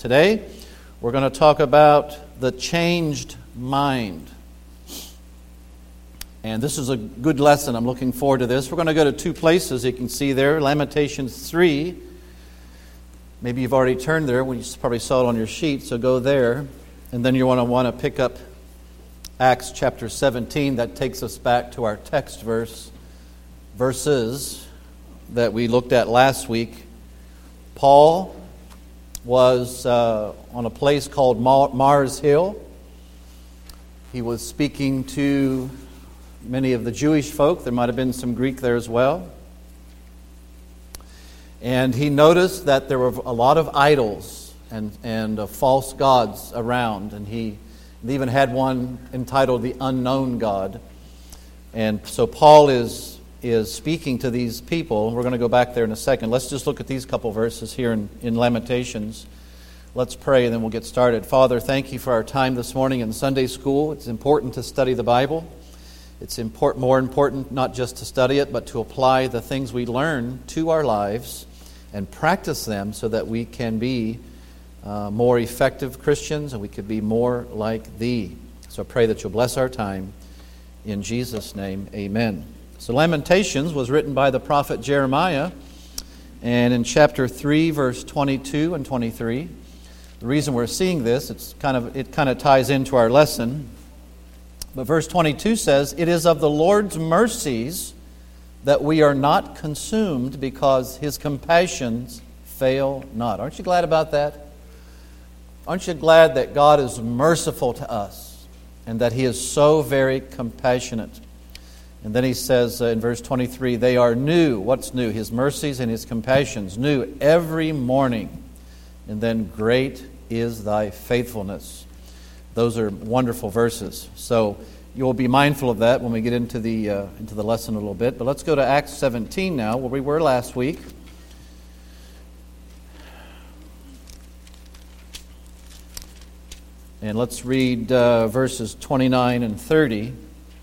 Today, we're going to talk about the changed mind. And this is a good lesson. I'm looking forward to this. We're going to go to two places you can see there. Lamentations 3. Maybe you've already turned there. You probably saw it on your sheet, so go there. And then you want to pick up Acts chapter 17. That takes us back to our text verses that we looked at last week. Paul was on a place called Mars Hill. He was speaking to many of the Jewish folk. There might have been some Greek there as well. And he noticed that there were a lot of idols and false gods around. And he even had one entitled The Unknown God. And so Paul is speaking to these people. We're going to go back there in a second. Let's just look at these couple verses here in Lamentations. Let's pray and then we'll get started. Father, thank you for our time this morning in Sunday school. It's important to study the Bible. It's more important not just to study it, but to apply the things we learn to our lives and practice them so that we can be more effective Christians and we could be more like Thee. So I pray that you'll bless our time. In Jesus' name, amen. So Lamentations was written by the prophet Jeremiah, and in chapter 3, verse 22 and 23. The reason we're seeing this, it kind of ties into our lesson. But verse 22 says, "It is of the Lord's mercies that we are not consumed, because His compassions fail not." Aren't you glad about that? Aren't you glad that God is merciful to us and that He is so very compassionate? And then he says in verse 23, "They are new." What's new? His mercies and His compassions, new every morning. And then, "Great is Thy faithfulness." Those are wonderful verses. So you'll be mindful of that when we get into the lesson a little bit. But let's go to Acts 17 now, where we were last week. And let's read verses 29 and 30.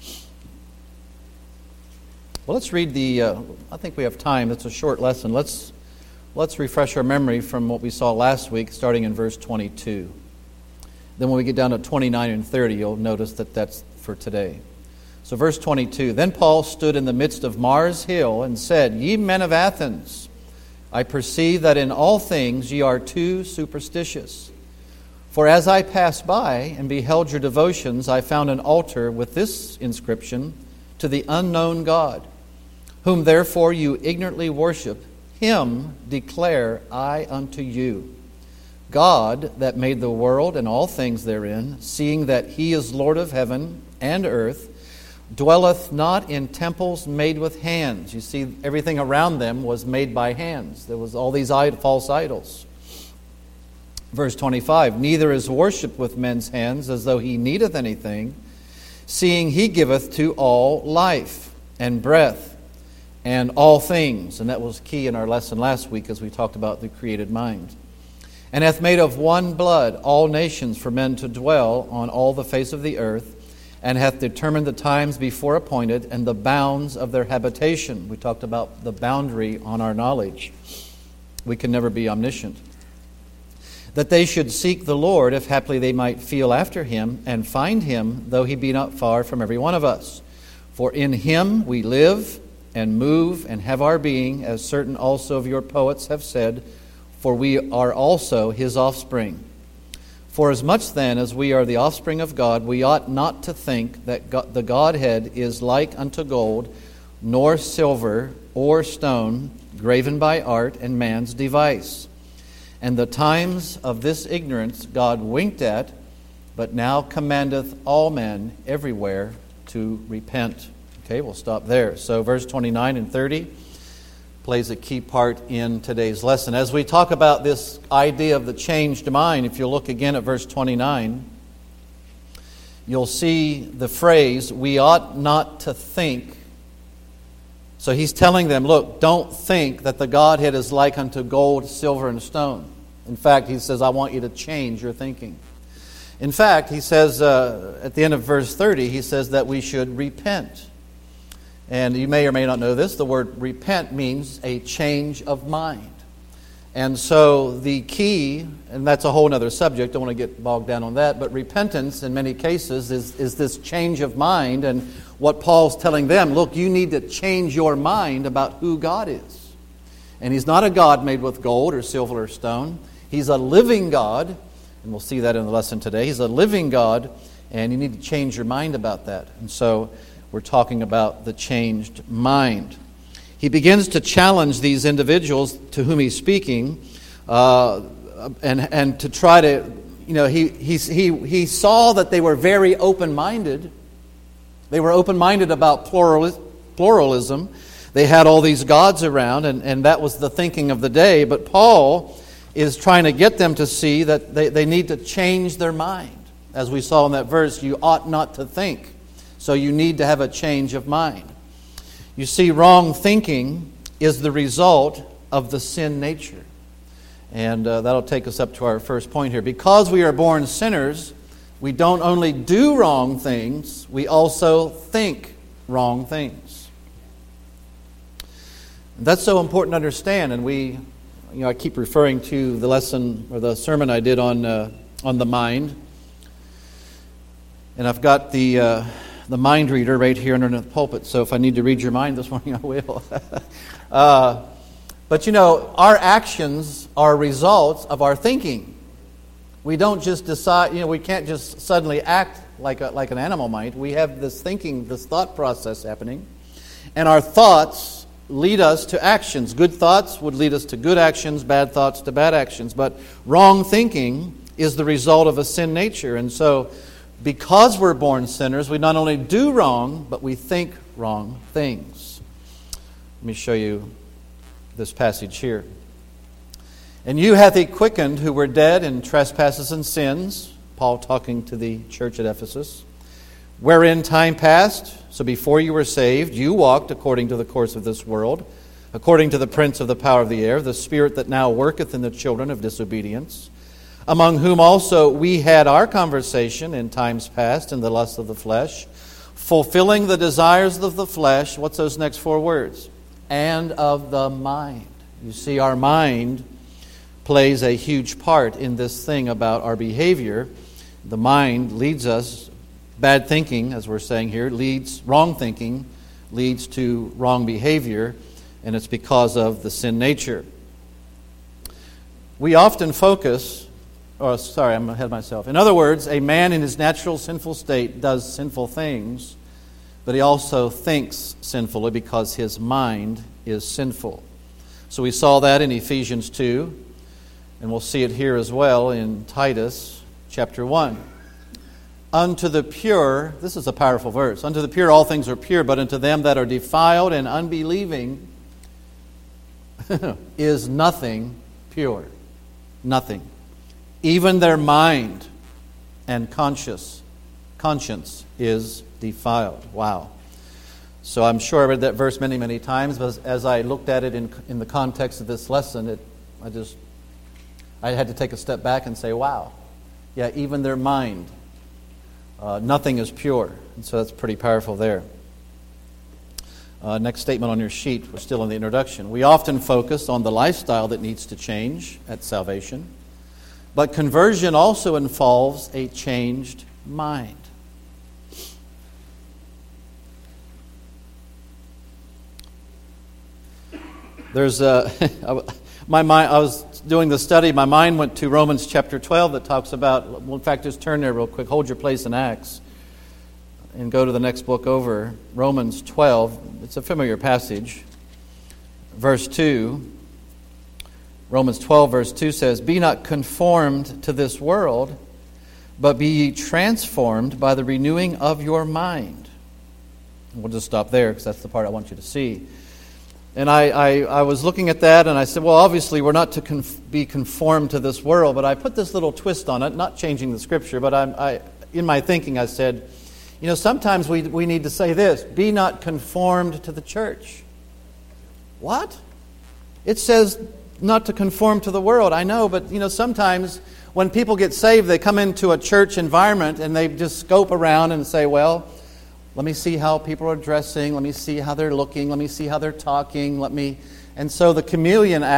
Well, let's read I think we have time. It's a short lesson. Let's refresh our memory from what we saw last week, starting in verse 22. Then when we get down to 29 and 30, you'll notice that that's for today. So verse 22, "Then Paul stood in the midst of Mars Hill and said, Ye men of Athens, I perceive that in all things ye are too superstitious. For as I passed by and beheld your devotions, I found an altar with this inscription, To the unknown God, whom therefore you ignorantly worship, Him declare I unto you. God that made the world and all things therein, seeing that He is Lord of heaven and earth, dwelleth not in temples made with hands." You see, everything around them was made by hands. There was all these false idols. Verse 25, "Neither is worship with men's hands, as though He needeth anything, seeing He giveth to all life and breath and all things." And that was key in our lesson last week as we talked about the created mind. "And hath made of one blood all nations for men to dwell on all the face of the earth, and hath determined the times before appointed and the bounds of their habitation." We talked about the boundary on our knowledge. We can never be omniscient. "That they should seek the Lord, if haply they might feel after Him, and find Him, though He be not far from every one of us. For in Him we live and move and have our being, as certain also of your poets have said, for we are also His offspring. For as much then as we are the offspring of God, we ought not to think that the Godhead is like unto gold, nor silver or stone, graven by art and man's device. And the times of this ignorance God winked at, but now commandeth all men everywhere to repent." Okay, we'll stop there. So verse 29 and 30 plays a key part in today's lesson. As we talk about this idea of the changed mind, if you look again at verse 29, you'll see the phrase, "we ought not to think." So he's telling them, look, don't think that the Godhead is like unto gold, silver, and stone. In fact, he says, I want you to change your thinking. In fact, he says, at the end of verse 30, he says that we should repent. And you may or may not know this, the word repent means a change of mind. And so the key, and that's a whole other subject, don't want to get bogged down on that, but repentance in many cases is this change of mind. And what Paul's telling them, look, you need to change your mind about who God is. And He's not a God made with gold or silver or stone. He's a living God, and we'll see that in the lesson today. He's a living God, and you need to change your mind about that. And so we're talking about the changed mind. He begins to challenge these individuals to whom he's speaking, and to try to, he saw that they were very open-minded. They were open-minded about pluralism. They had all these gods around, and that was the thinking of the day. But Paul is trying to get them to see that they need to change their mind. As we saw in that verse, you ought not to think. So you need to have a change of mind. You see, wrong thinking is the result of the sin nature. And that'll take us up to our first point here. Because we are born sinners, we don't only do wrong things, we also think wrong things. That's so important to understand. And I keep referring to the lesson or the sermon I did on the mind. And I've got the mind reader right here under the pulpit. So if I need to read your mind this morning, I will. But our actions are results of our thinking. We don't just decide, we can't just suddenly act like an animal might. We have this thinking, this thought process happening. And our thoughts lead us to actions. Good thoughts would lead us to good actions, bad thoughts to bad actions. But wrong thinking is the result of a sin nature. And so, because we're born sinners, we not only do wrong, but we think wrong things. Let me show you this passage here. And you hath He quickened who were dead in trespasses and sins, Paul talking to the church at Ephesus, wherein time past, so before you were saved, you walked according to the course of this world, according to the prince of the power of the air, the spirit that now worketh in the children of disobedience, among whom also we had our conversation in times past in the lust of the flesh, fulfilling the desires of the flesh. What's those next four words? And of the mind. You see, our mind plays a huge part in this thing about our behavior. The mind leads us, bad thinking, as we're saying here, wrong thinking leads to wrong behavior, and it's because of the sin nature. We often focus... I'm ahead of myself. In other words, a man in his natural sinful state does sinful things, but he also thinks sinfully because his mind is sinful. So we saw that in Ephesians 2, and we'll see it here as well in Titus chapter 1. Unto the pure, this is a powerful verse, unto the pure all things are pure, but unto them that are defiled and unbelieving is nothing pure. Nothing. Even their mind and conscience is defiled. Wow. So I'm sure I read that verse many, many times, but as I looked at it in the context of this lesson, I had to take a step back and say, wow. Yeah, even their mind, nothing is pure. And so that's pretty powerful there. Next statement on your sheet, we're still in the introduction. We often focus on the lifestyle that needs to change at salvation. But conversion also involves a changed mind. There's my mind. I was doing the study. My mind went to Romans chapter 12 that talks about. Well, in fact, just turn there real quick. Hold your place in Acts, and go to the next book over. Romans 12. It's a familiar passage. Verse 2. Romans 12, verse 2 says, Be not conformed to this world, but be ye transformed by the renewing of your mind. And we'll just stop there because that's the part I want you to see. And I was looking at that and I said, well, obviously we're not to be conformed to this world, but I put this little twist on it, not changing the scripture, but in my thinking I said, sometimes we need to say this, be not conformed to the church. What? It says not to conform to the world. I know, but sometimes when people get saved, they come into a church environment and they just scope around and say, well, let me see how people are dressing, let me see how they're looking, let me see how they're talking, and so the chameleon act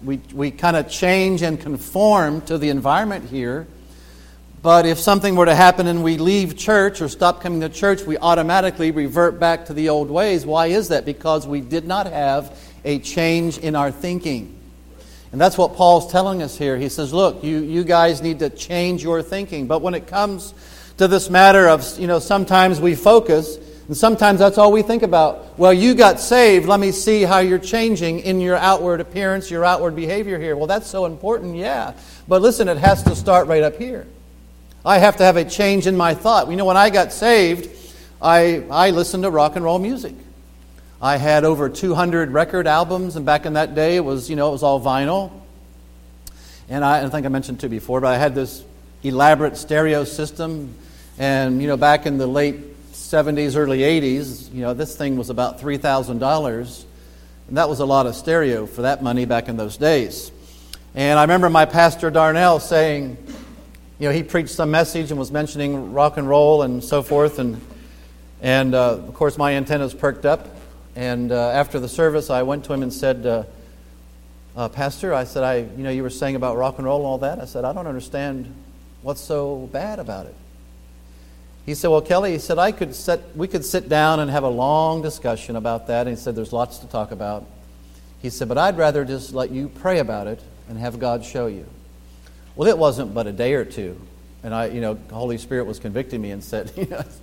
We kind of change and conform to the environment here. But if something were to happen and we leave church or stop coming to church, we automatically revert back to the old ways. Why is that? Because we did not have a change in our thinking. And that's what Paul's telling us here. He says, look, you guys need to change your thinking. But when it comes to this matter of, sometimes we focus, and sometimes that's all we think about. Well, you got saved. Let me see how you're changing in your outward appearance, your outward behavior here. Well, that's so important, yeah. But listen, it has to start right up here. I have to have a change in my thought. When I got saved, I listened to rock and roll music. I had over 200 record albums, and back in that day, it was all vinyl. And I think I mentioned too before, but I had this elaborate stereo system. And, back in the late 70s, early 80s, this thing was about $3,000. And that was a lot of stereo for that money back in those days. And I remember my pastor Darnell saying, he preached some message and was mentioning rock and roll and so forth. And of course, my antennas perked up. And after the service, I went to him and said, Pastor, I said, you were saying about rock and roll and all that. I said, I don't understand what's so bad about it. He said, well, Kelly, he said, we could sit down and have a long discussion about that. And he said, there's lots to talk about. He said, but I'd rather just let you pray about it and have God show you. Well, it wasn't but a day or two. And the Holy Spirit was convicting me and said,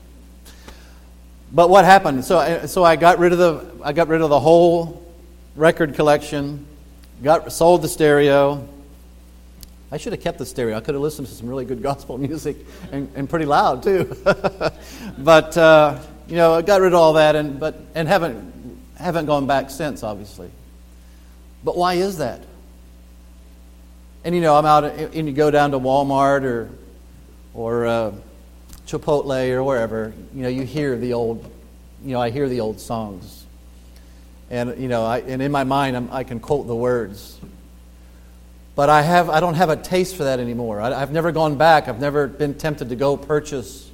But what happened? So I got rid of the whole record collection, sold the stereo. I should have kept the stereo. I could have listened to some really good gospel music and pretty loud too. But I got rid of all that and haven't gone back since, obviously. But why is that? And I'm out and you go down to Walmart or Chipotle or wherever, you hear the old, I hear the old songs, and and in my mind I can quote the words, but I don't have a taste for that anymore. I've never gone back. I've never been tempted to go purchase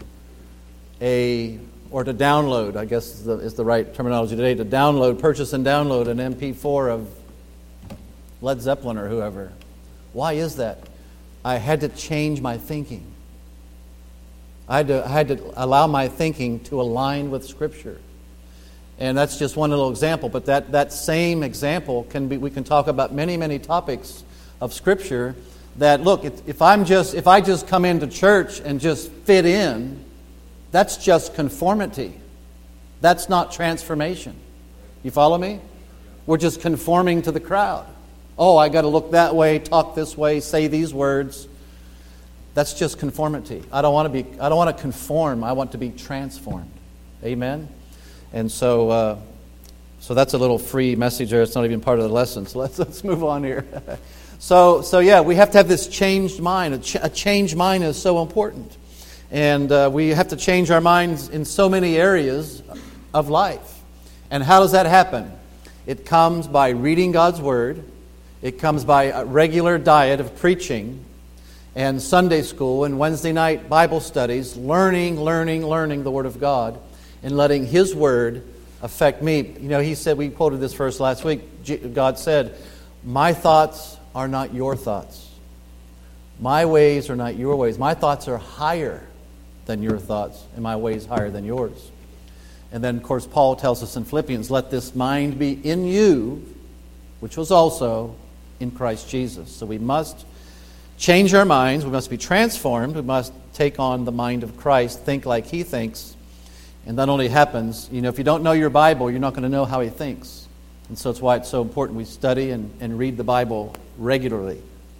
or to download. I guess is the right terminology today. To purchase and download an MP4 of Led Zeppelin or whoever. Why is that? I had to change my thinking. I had to allow my thinking to align with Scripture. And that's just one little example, but that same example we can talk about many, many topics of Scripture that, look, if I just come into church and just fit in, that's just conformity. That's not transformation. You follow me? We're just conforming to the crowd. Oh, I got to look that way, talk this way, say these words. That's just conformity. I don't want to conform. I want to be transformed. Amen. And so that's a little free message there. It's not even part of the lesson. So let's move on here. So yeah, we have to have this changed mind. A changed mind is so important, and we have to change our minds in so many areas of life. And how does that happen? It comes by reading God's Word. It comes by a regular diet of preaching and Sunday school and Wednesday night Bible studies, learning the Word of God, and letting His Word affect me. He said, we quoted this verse last week, God said, my thoughts are not your thoughts. My ways are not your ways. My thoughts are higher than your thoughts, and my ways higher than yours. And then, of course, Paul tells us in Philippians, let this mind be in you, which was also in Christ Jesus. So we must change our minds. We must be transformed. We must take on the mind of Christ, think like He thinks. And that only happens, if you don't know your Bible, you're not going to know how He thinks. And so it's why it's so important we study and read the Bible regularly.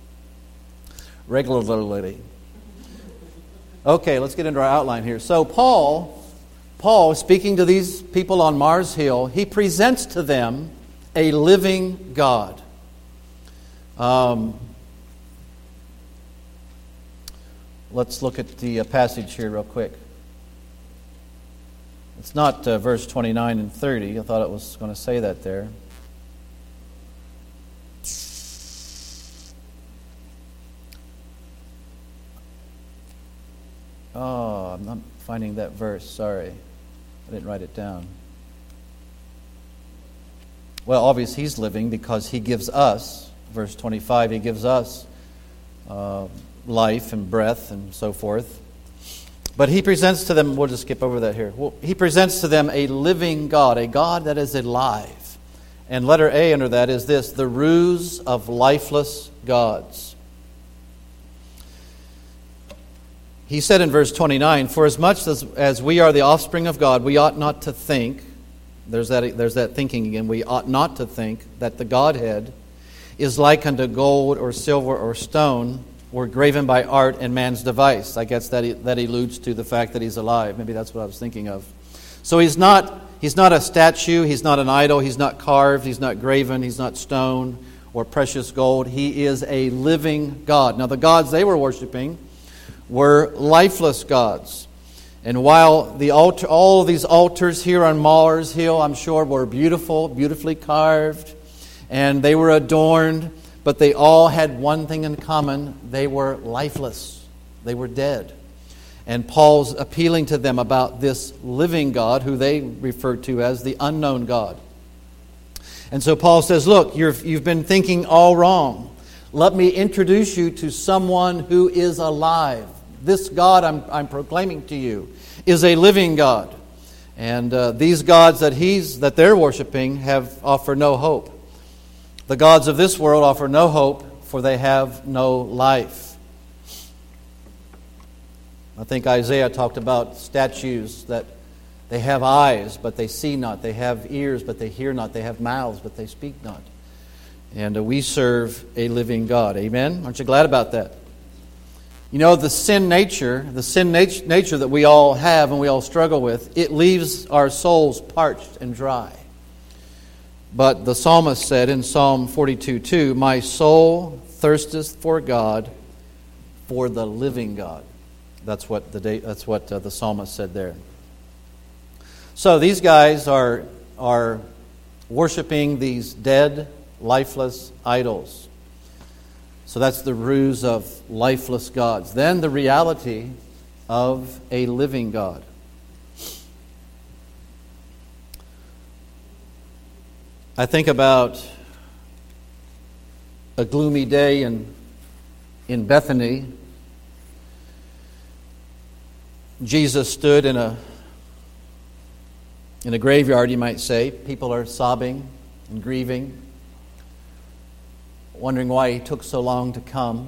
Okay, let's get into our outline here. So Paul, speaking to these people on Mars Hill, he presents to them a living God. Let's look at the passage here real quick. It's not verse 29 and 30. I thought it was going to say that there. Oh, I'm not finding that verse. Sorry. I didn't write it down. Well, obviously He's living because He gives us Verse 25, He gives us life and breath and so forth. But He presents to them, we'll just skip over that here. He presents to them a living God, a God that is alive. And letter A under that is this: the ruse of lifeless gods. He said in verse 29, "For as much as we are the offspring of God, we ought not to think," there's that thinking again, we ought not to think that the Godhead is like unto gold or silver or stone, or graven by art and man's device. I guess that alludes to the fact that He's alive. Maybe that's what I was thinking of. So He's not a statue, He's not an idol, He's not carved, He's not graven, He's not stone or precious gold. He is a living God. Now the gods they were worshiping were lifeless gods. And while all of these altars here on Mars Hill, I'm sure, were beautifully carved, and they were adorned, but they all had one thing in common: they were lifeless. They were dead. And Paul's appealing to them about this living God, who they referred to as the unknown God. And so Paul says, look, you've been thinking all wrong. Let me introduce you to someone who is alive. This God I'm proclaiming to you is a living God. And these gods that they're worshiping offer no hope. The gods of this world offer no hope, for they have no life. I think Isaiah talked about statues that they have eyes, but they see not. They have ears, but they hear not. They have mouths, but they speak not. And we serve a living God. Amen? Aren't you glad about that? You know, the sin nature that we all have and we all struggle with, it leaves our souls parched and dry. But the psalmist said in Psalm 42:2, "My soul thirsteth for God, for the living God." That's what the psalmist said there. So these guys are worshiping these dead, lifeless idols. So that's the ruse of lifeless gods. Then the reality of a living God. I think about a gloomy day in Bethany. Jesus stood in a graveyard, you might say. People are sobbing and grieving, wondering why He took so long to come.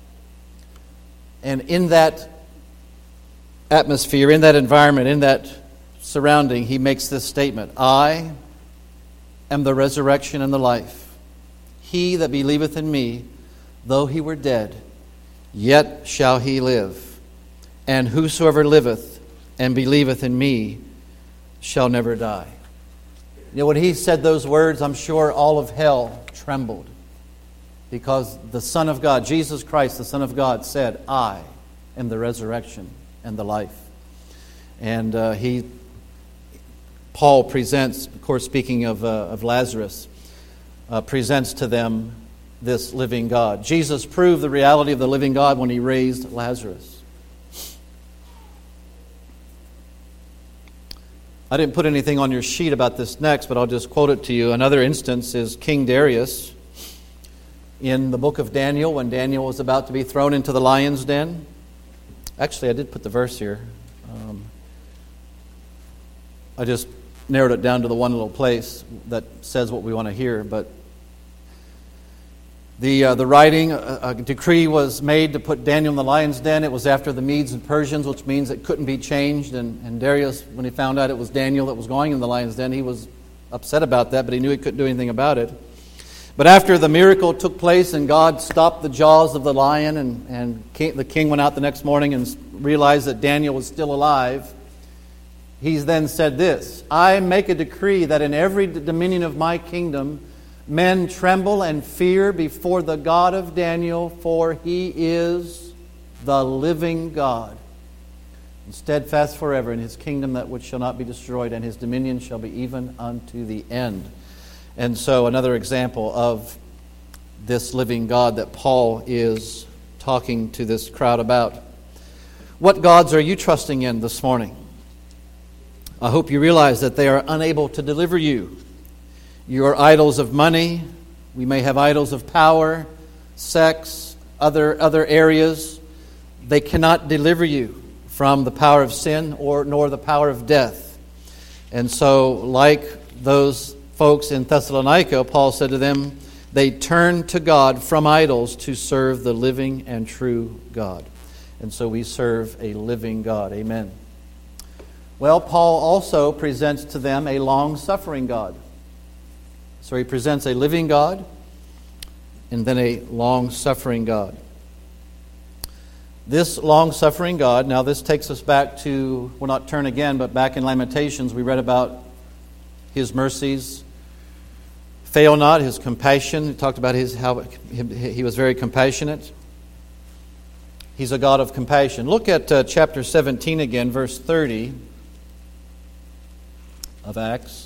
And in that atmosphere, in that environment, in that surrounding, He makes this statement: "I am the resurrection and the life. He that believeth in me, though he were dead, yet shall he live. And whosoever liveth and believeth in me shall never die." You know, when He said those words, I'm sure all of hell trembled. Because the Son of God, Jesus Christ, the Son of God, said, "I am the resurrection and the life." And Paul presents, of course, speaking of Lazarus, presents to them this living God. Jesus proved the reality of the living God when He raised Lazarus. I didn't put anything on your sheet about this next, but I'll just quote it to you. Another instance is King Darius in the book of Daniel, when Daniel was about to be thrown into the lion's den. Actually, I did put the verse here. I just narrowed it down to the one little place that says what we want to hear. But the writing, a decree was made to put Daniel in the lion's den. It was after the Medes and Persians, which means it couldn't be changed. And Darius, when he found out it was Daniel that was going in the lion's den, he was upset about that, but he knew he couldn't do anything about it. But after the miracle took place and God stopped the jaws of the lion, and the king went out the next morning and realized that Daniel was still alive, he then said this: "I make a decree that in every dominion of my kingdom men tremble and fear before the God of Daniel, for He is the living God, and steadfast forever in His kingdom that which shall not be destroyed, and His dominion shall be even unto the end." And so another example of this living God that Paul is talking to this crowd about. What gods are you trusting in this morning? I hope you realize that they are unable to deliver you. Your idols of money, We may have idols of power, sex, other areas. They cannot deliver you from the power of sin nor the power of death. And so, like those folks in Thessalonica, Paul said to them, they turned to God from idols to serve the living and true God. And so we serve a living God. Amen. Well, Paul also presents to them a long-suffering God. So he presents a living God and then a long-suffering God. This long-suffering God, now this takes us back to, we'll not turn again, but back in Lamentations we read about His mercies fail not, His compassion. We talked about how He was very compassionate. He's a God of compassion. Look at chapter 17 again, verse 30 of Acts.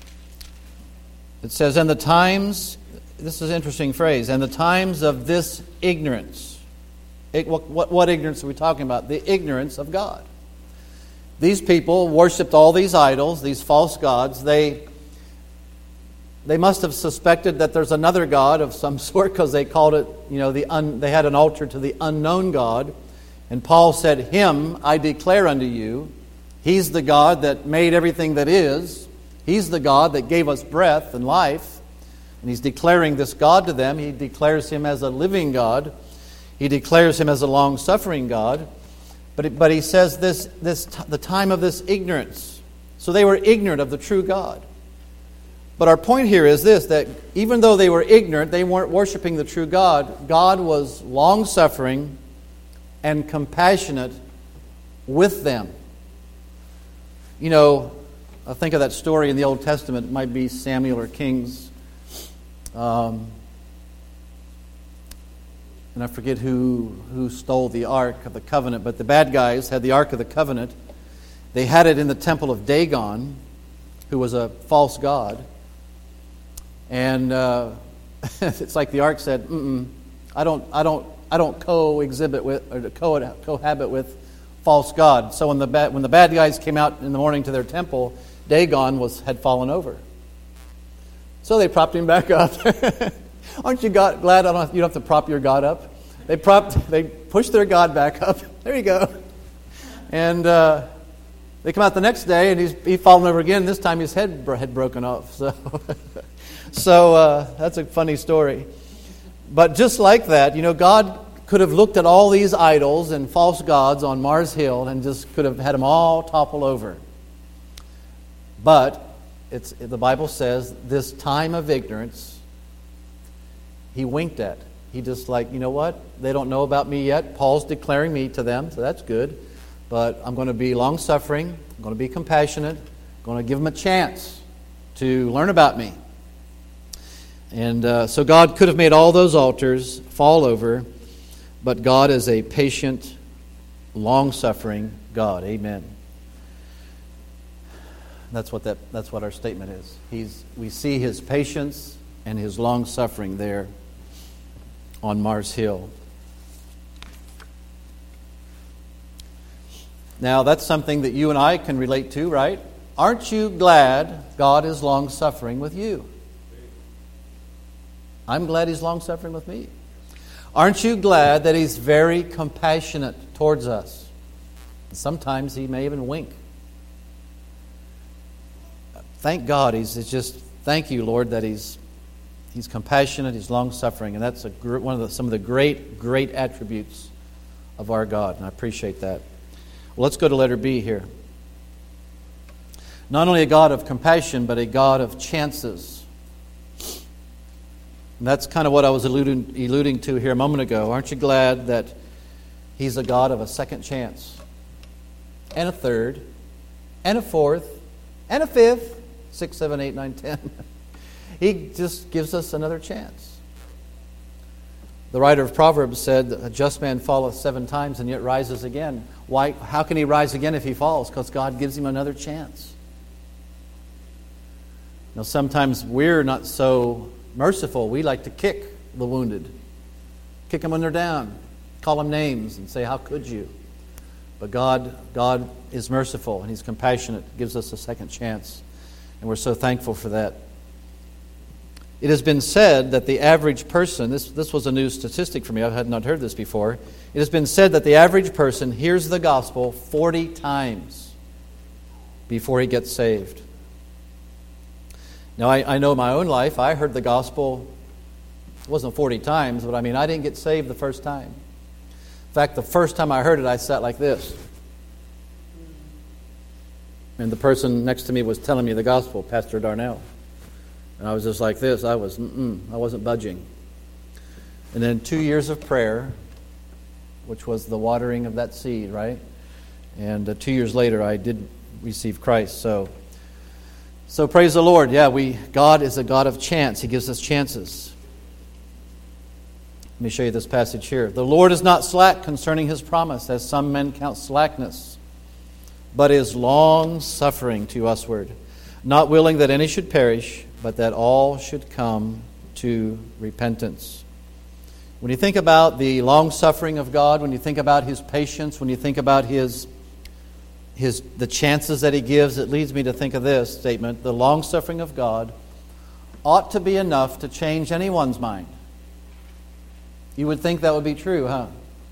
It says, "And the times," this is an interesting phrase, "and the times of this ignorance." What ignorance are we talking about? The ignorance of God. These people worshipped all these idols, these false gods. They must have suspected that there's another God of some sort, because they called it, they had an altar to the unknown God. And Paul said, "Him I declare unto you." He's the God that made everything that is. He's the God that gave us breath and life. And he's declaring this God to them. He declares Him as a living God. He declares Him as a long-suffering God. But he says the time of this ignorance. So they were ignorant of the true God. But our point here is this, that even though they were ignorant, they weren't worshiping the true God. God was long-suffering and compassionate with them. I think of that story in the Old Testament. It might be Samuel or Kings. And I forget who stole the Ark of the Covenant, but the bad guys had the Ark of the Covenant. They had it in the temple of Dagon, who was a false god. And it's like the Ark said, I don't cohabit with false god. So when the bad guys came out in the morning to their temple, Dagon had fallen over. So they propped him back up. Aren't you glad you don't have to prop your God up? They pushed their God back up. There you go. And they come out the next day, and he's fallen over again. This time his head had broken off. So that's a funny story. But just like that, God could have looked at all these idols and false gods on Mars Hill and just could have had them all topple over. But the Bible says this time of ignorance, He winked at. He just you know what? They don't know about me yet. Paul's declaring me to them, so that's good. But I'm going to be long-suffering. I'm going to be compassionate. I'm going to give them a chance to learn about me. And so God could have made all those altars fall over, but God is a patient, long-suffering God. Amen. That's what our statement is. We see His patience and His long-suffering there on Mars Hill. Now, that's something that you and I can relate to, right? Aren't you glad God is long-suffering with you? I'm glad He's long-suffering with me. Aren't you glad that He's very compassionate towards us? Sometimes He may even wink. Thank God. Thank you, Lord, that He's compassionate, He's long-suffering, and that's some of the great attributes of our God, and I appreciate that. Well, let's go to letter B here. Not only a God of compassion, but a God of chances. And that's kind of what I was alluding to here a moment ago. Aren't you glad that He's a God of a second chance, and a third, and a fourth, and a fifth, 6, 7, 8, 9, 10. He just gives us another chance. The writer of Proverbs said, "A just man falleth 7 times and yet rises again." Why? How can he rise again if he falls? Because God gives him another chance. Now, sometimes we're not so merciful. We like to kick the wounded. Kick them when they're down. Call them names and say, "How could you?" But God is merciful and He's compassionate. Gives us a second chance. And we're so thankful for that. It has been said that the average person, this was a new statistic for me, I had not heard this before. It has been said that the average person hears the gospel 40 times before he gets saved. Now, I know my own life. I heard the gospel, it wasn't 40 times, but I didn't get saved the first time. In fact, the first time I heard it, I sat like this. And the person next to me was telling me the gospel, Pastor Darnell. And I was just like this. I wasn't budging. And then 2 years of prayer, which was the watering of that seed, right? And 2 years later, I did receive Christ. So praise the Lord. Yeah, God is a God of chance. He gives us chances. Let me show you this passage here. The Lord is not slack concerning His promise, as some men count slackness, but is long-suffering to usward, not willing that any should perish, but that all should come to repentance. When you think about the long-suffering of God, when you think about His patience, when you think about the chances that He gives, it leads me to think of this statement: the long-suffering of God ought to be enough to change anyone's mind. You would think that would be true, huh?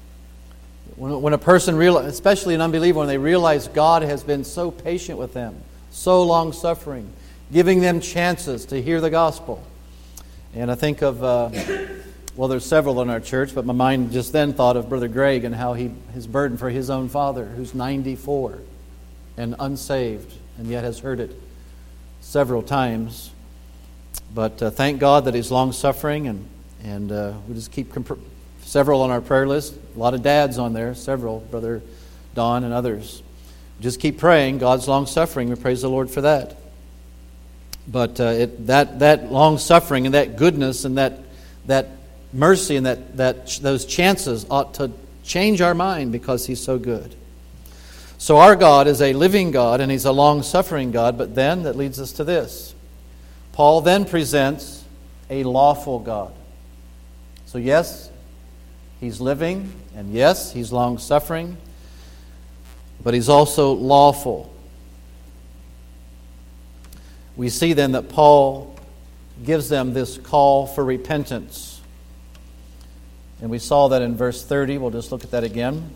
When a person, especially an unbeliever, when they realize God has been so patient with them, so long-suffering, giving them chances to hear the gospel. And I think of, there's several in our church, but my mind just then thought of Brother Greg and how his burden for his own father, who's 94 and unsaved, and yet has heard it several times. But thank God that He's long-suffering, and we just keep several on our prayer list. A lot of dads on there, several, Brother Don and others. Just keep praying. God's long-suffering. We praise the Lord for that. But that long-suffering and that goodness and that mercy and those chances ought to change our mind because He's so good. So our God is a living God and He's a long-suffering God, but then that leads us to this. Paul then presents a lawful God. So yes, He's living, and yes, He's long-suffering, but He's also lawful. We see then that Paul gives them this call for repentance. And we saw that in verse 30. We'll just look at that again.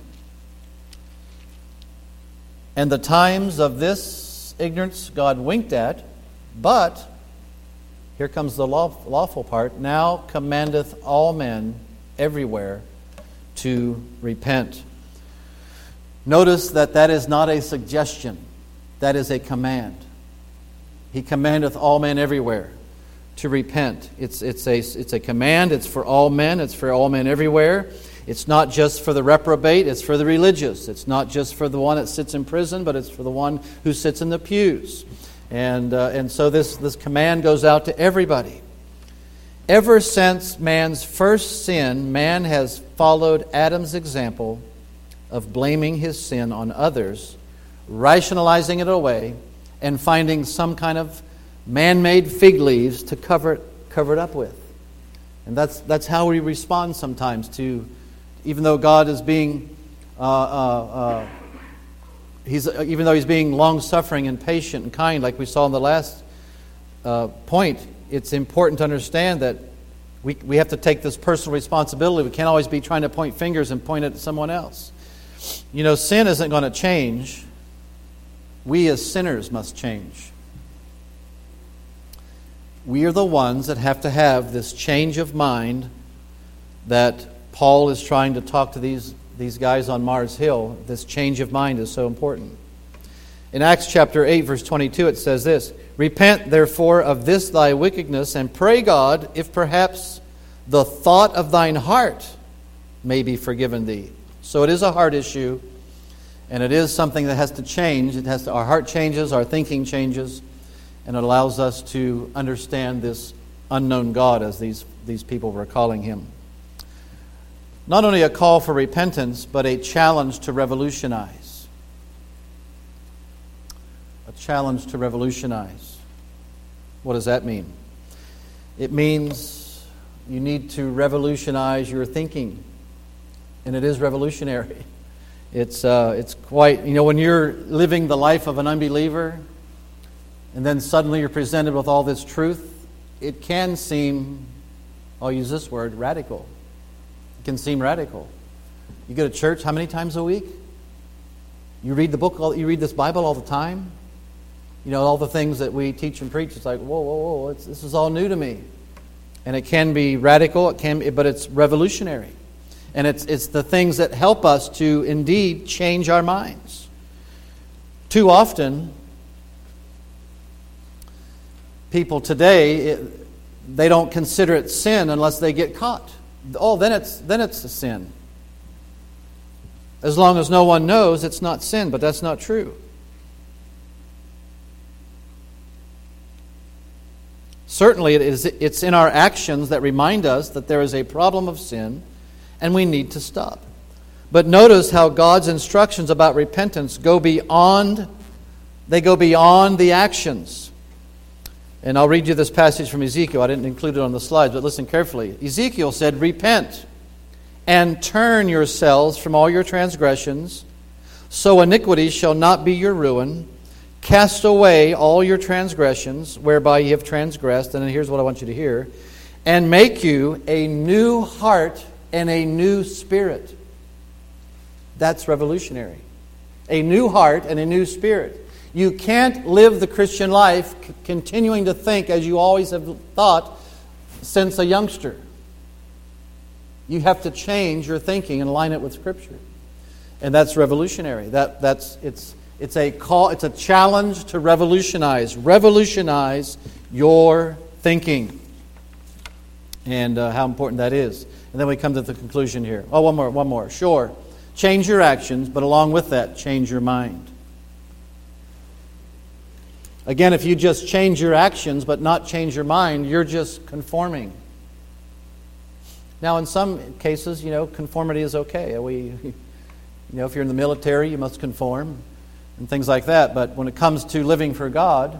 And the times of this ignorance God winked at, but, here comes the lawful part, now commandeth all men everywhere to repent. Notice that is not a suggestion. That is a command. He commandeth all men everywhere to repent. It's a command. It's for all men. It's for all men everywhere. It's not just for the reprobate. It's for the religious. It's not just for the one that sits in prison, but it's for the one who sits in the pews. And so this command goes out to everybody. Ever since man's first sin, man has followed Adam's example of blaming his sin on others, rationalizing it away, and finding some kind of man-made fig leaves to cover it up with. And that's how we respond sometimes to, even though God is being, even though He's being long-suffering and patient and kind, like we saw in the last point. It's important to understand that we have to take this personal responsibility. We can't always be trying to point fingers and point it at someone else. You know, sin isn't going to change. We as sinners must change. We are the ones that have to have this change of mind that Paul is trying to talk to these guys on Mars Hill. This change of mind is so important. In Acts chapter 8, verse 22, it says this: Repent, therefore, of this thy wickedness, and pray God, if perhaps the thought of thine heart may be forgiven thee. So it is a heart issue, and it is something that has to change. Our heart changes, our thinking changes, and it allows us to understand this unknown God, as these people were calling Him. Not only a call for repentance, but a challenge to revolutionize. A challenge to revolutionize. What does that mean? It means you need to revolutionize your thinking. And it is revolutionary. It's quite, when you're living the life of an unbeliever, and then suddenly you're presented with all this truth, it can seem, I'll use this word, radical. It can seem radical. You go to church how many times a week? You read the book, you read this Bible all the time? You know, all the things that we teach and preach, it's like, whoa, this is all new to me. And it can be radical, but it's revolutionary. And it's the things that help us to indeed change our minds. Too often, people today, they don't consider it sin unless they get caught. Oh, then it's a sin. As long as no one knows, it's not sin, but that's not true. Certainly, it's in our actions that remind us that there is a problem of sin and we need to stop. But notice how God's instructions about repentance go beyond the actions. And I'll read you this passage from Ezekiel. I didn't include it on the slides, but listen carefully. Ezekiel said, "Repent and turn yourselves from all your transgressions, so iniquity shall not be your ruin. Cast away all your transgressions, whereby ye have transgressed." And then here's what I want you to hear. "And make you a new heart and a new spirit." That's revolutionary. A new heart and a new spirit. You can't live the Christian life continuing to think as you always have thought since a youngster. You have to change your thinking and align it with Scripture. And that's revolutionary. It's a call, it's a challenge to revolutionize. Revolutionize your thinking. And how important that is. And then we come to the conclusion here. Oh, one more. Sure. Change your actions, but along with that, change your mind. Again, if you just change your actions but not change your mind, you're just conforming. Now, in some cases, conformity is okay. If you're in the military, you must conform and things like that. But when it comes to living for God,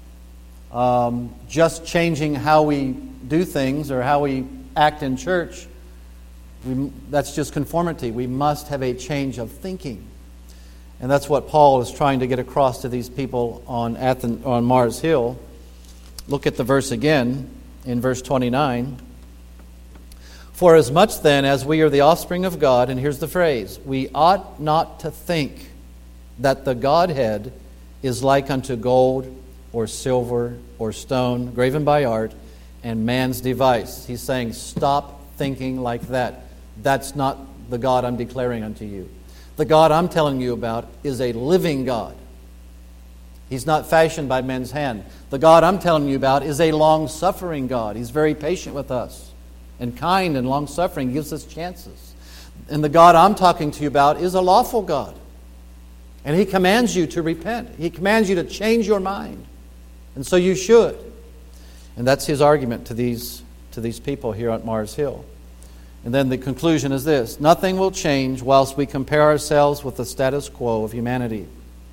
just changing how we do things or how we act in church, that's just conformity. We must have a change of thinking. And that's what Paul is trying to get across to these people on Mars Hill. Look at the verse again in verse 29. "For as much then as we are the offspring of God," and here's the phrase, "we ought not to think that the Godhead is like unto gold or silver or stone, graven by art, and man's device." He's saying, stop thinking like that. That's not the God I'm declaring unto you. The God I'm telling you about is a living God. He's not fashioned by men's hand. The God I'm telling you about is a long-suffering God. He's very patient with us and kind and long-suffering, gives us chances. And the God I'm talking to you about is a lawful God. And He commands you to repent. He commands you to change your mind. And so you should. And that's His argument to these people here at Mars Hill. And then the conclusion is this: nothing will change whilst we compare ourselves with the status quo of humanity.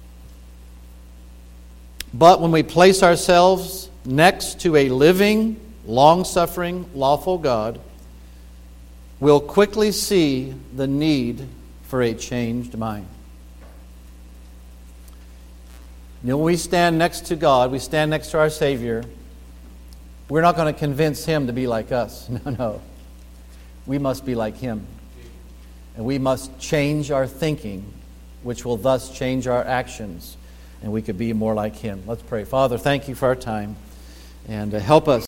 But when we place ourselves next to a living, long-suffering, lawful God, we'll quickly see the need for a changed mind. When we stand next to God, we stand next to our Savior, we're not going to convince Him to be like us. No. We must be like Him. And we must change our thinking, which will thus change our actions, and we could be more like Him. Let's pray. Father, thank You for our time, and help us.